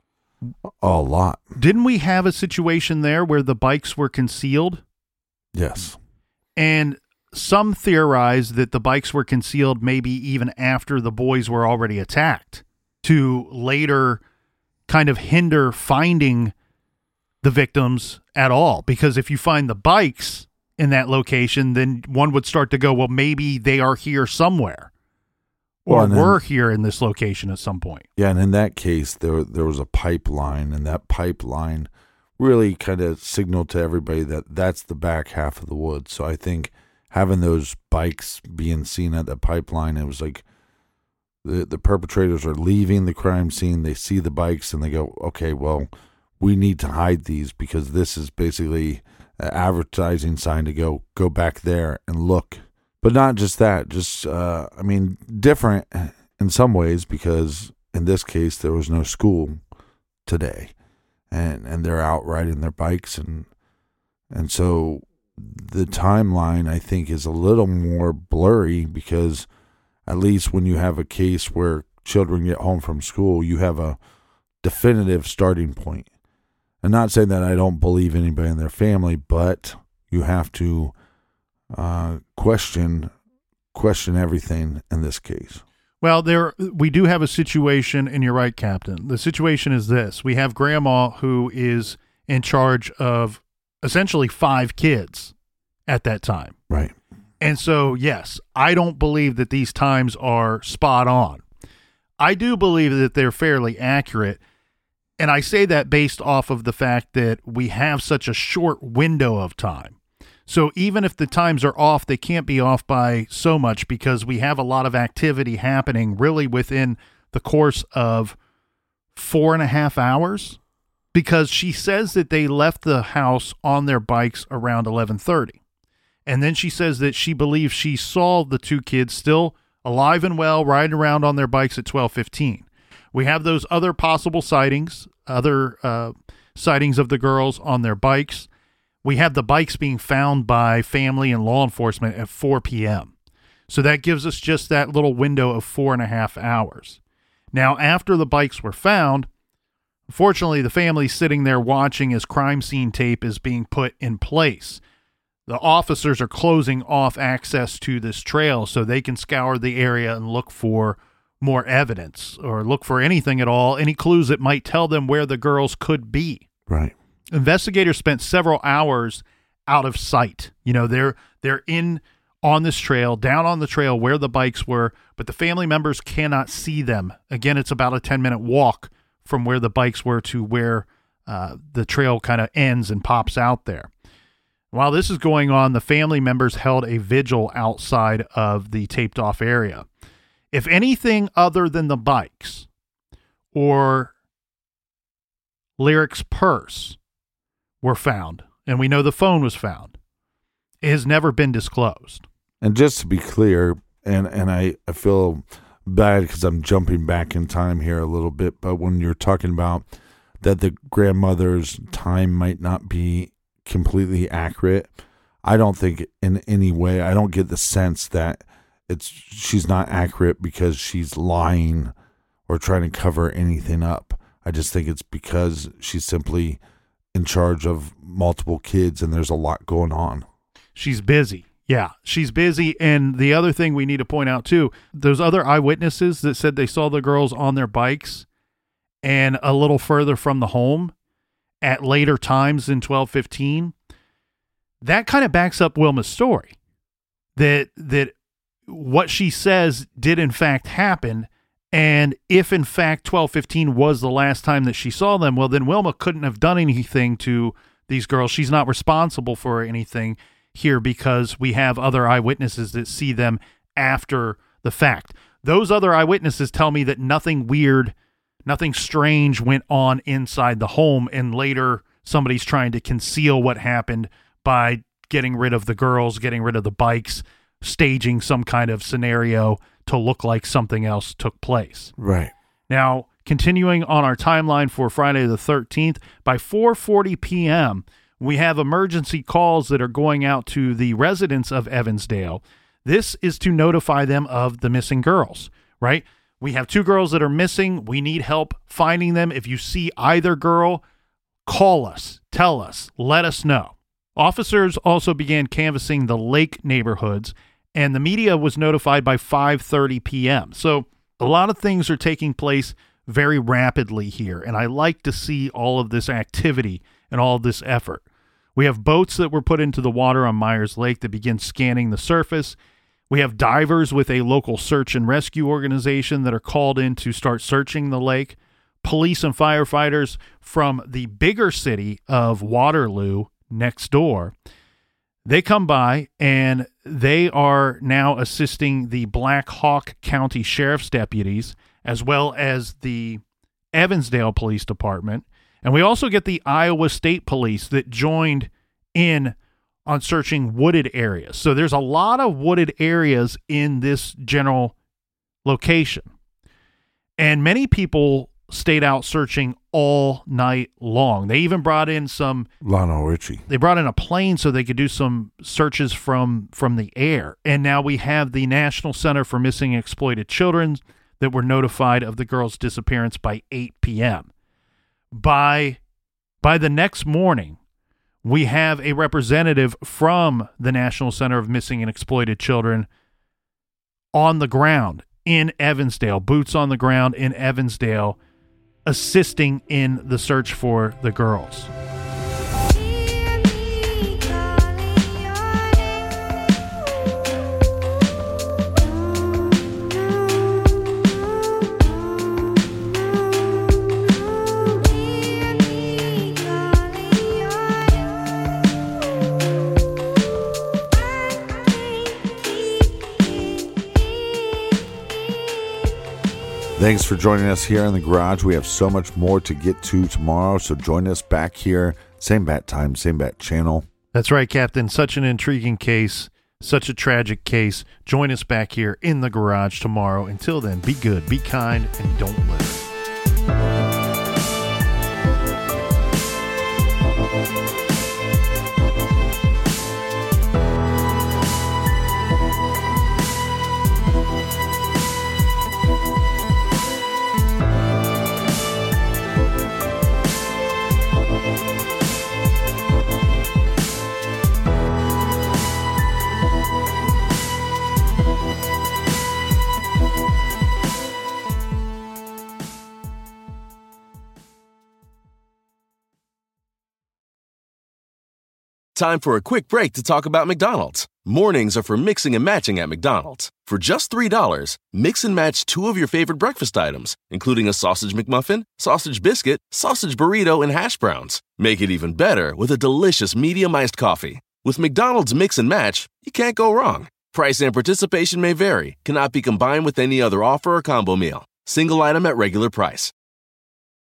A lot.
Didn't we have a situation there where the bikes were concealed?
Yes.
And some theorize that the bikes were concealed maybe even after the boys were already attacked, to later kind of hinder finding the victims at all. Because if you find the bikes in that location, then one would start to go, well, maybe they are here somewhere, or were here in this location at some point.
Yeah, and in that case, there was a pipeline, and that pipeline really kind of signaled to everybody that that's the back half of the woods. So I think having those bikes being seen at the pipeline, it was like the perpetrators are leaving the crime scene. They see the bikes, and they go, okay, well, we need to hide these, because this is basically an advertising sign to go back there and look. But not just that, different in some ways, because in this case there was no school today, and they're out riding their bikes, and so the timeline, I think, is a little more blurry, because at least when you have a case where children get home from school, you have a definitive starting point. I'm not saying that I don't believe anybody in their family, but you have to question everything in this case.
Well, we do have a situation, and you're right, Captain. The situation is this. We have Grandma, who is in charge of essentially 5 kids at that time.
Right.
And so, yes, I don't believe that these times are spot on. I do believe that they're fairly accurate. And I say that based off of the fact that we have such a short window of time. So even if the times are off, they can't be off by so much, because we have a lot of activity happening really within the course of 4.5 hours, because she says that they left the house on their bikes around 11:30. And then she says that she believes she saw the 2 kids still alive and well riding around on their bikes at 12:15. We have those other possible sightings, sightings of the girls on their bikes. We have the bikes being found by family and law enforcement at 4 p.m. So that gives us just that little window of 4.5 hours. Now, after the bikes were found, unfortunately, the family's sitting there watching as crime scene tape is being put in place. The officers are closing off access to this trail so they can scour the area and look for more evidence, or look for anything at all, any clues that might tell them where the girls could be.
Right.
Investigators spent several hours out of sight. They're in on this trail, down on the trail where the bikes were, but the family members cannot see them. Again, it's about a 10-minute walk from where the bikes were to where the trail kind of ends and pops out there. While this is going on, the family members held a vigil outside of the taped off area. If anything other than the bikes or Lyric's purse were found, and we know the phone was found, it has never been disclosed.
And just to be clear, and I feel bad because I'm jumping back in time here a little bit, but when you're talking about that the grandmother's time might not be completely accurate, I don't think in any way, I don't get the sense that she's not accurate because she's lying or trying to cover anything up. I just think it's because she's simply in charge of multiple kids and there's a lot going on.
She's busy. Yeah, she's busy. And the other thing we need to point out too, those other eyewitnesses that said they saw the girls on their bikes and a little further from the home at later times in 12:15, that kind of backs up Wilma's story. That what she says did in fact happen. And if in fact 12:15 was the last time that she saw them, well, then Wilma couldn't have done anything to these girls. She's not responsible for anything here because we have other eyewitnesses that see them after the fact. Those other eyewitnesses tell me that nothing weird, nothing strange went on inside the home, and later somebody's trying to conceal what happened by getting rid of the girls, getting rid of the bikes, staging some kind of scenario to look like something else took place.
Right.
Now, continuing on our timeline for Friday the 13th, by 4:40 p.m., we have emergency calls that are going out to the residents of Evansdale. This is to notify them of the missing girls, right? We have 2 girls that are missing. We need help finding them. If you see either girl, call us, tell us, let us know. Officers also began canvassing the lake neighborhoods, and the media was notified by 5:30 p.m. So a lot of things are taking place very rapidly here, and I like to see all of this activity and all of this effort. We have boats that were put into the water on Myers Lake that begin scanning the surface. We have divers with a local search and rescue organization that are called in to start searching the lake. Police and firefighters from the bigger city of Waterloo next door, they come by and they are now assisting the Black Hawk County Sheriff's deputies as well as the Evansdale Police Department. And we also get the Iowa State Police that joined in on searching wooded areas. So there's a lot of wooded areas in this general location. And many people stayed out searching all night long. They even brought in
Lionel Richie.
They brought in a plane so they could do some searches from the air. And now we have the National Center for Missing and Exploited Children that were notified of the girl's disappearance by 8 p.m. By the next morning, we have a representative from the National Center of Missing and Exploited Children on the ground in Evansdale, boots on the ground in Evansdale, assisting in the search for the girls.
Thanks for joining us here in the garage. We have so much more to get to tomorrow, so join us back here. Same bat time, same bat channel.
That's right, Captain. Such an intriguing case, such a tragic case. Join us back here in the garage tomorrow. Until then, be good, be kind, and don't litter.
Time for a quick break to talk about McDonald's. Mornings are for mixing and matching at McDonald's. For just $3, mix and match 2 of your favorite breakfast items, including a sausage McMuffin, sausage biscuit, sausage burrito, and hash browns. Make it even better with a delicious medium iced coffee. With McDonald's Mix and Match, you can't go wrong. Price and participation may vary, cannot be combined with any other offer or combo meal. Single item at regular price.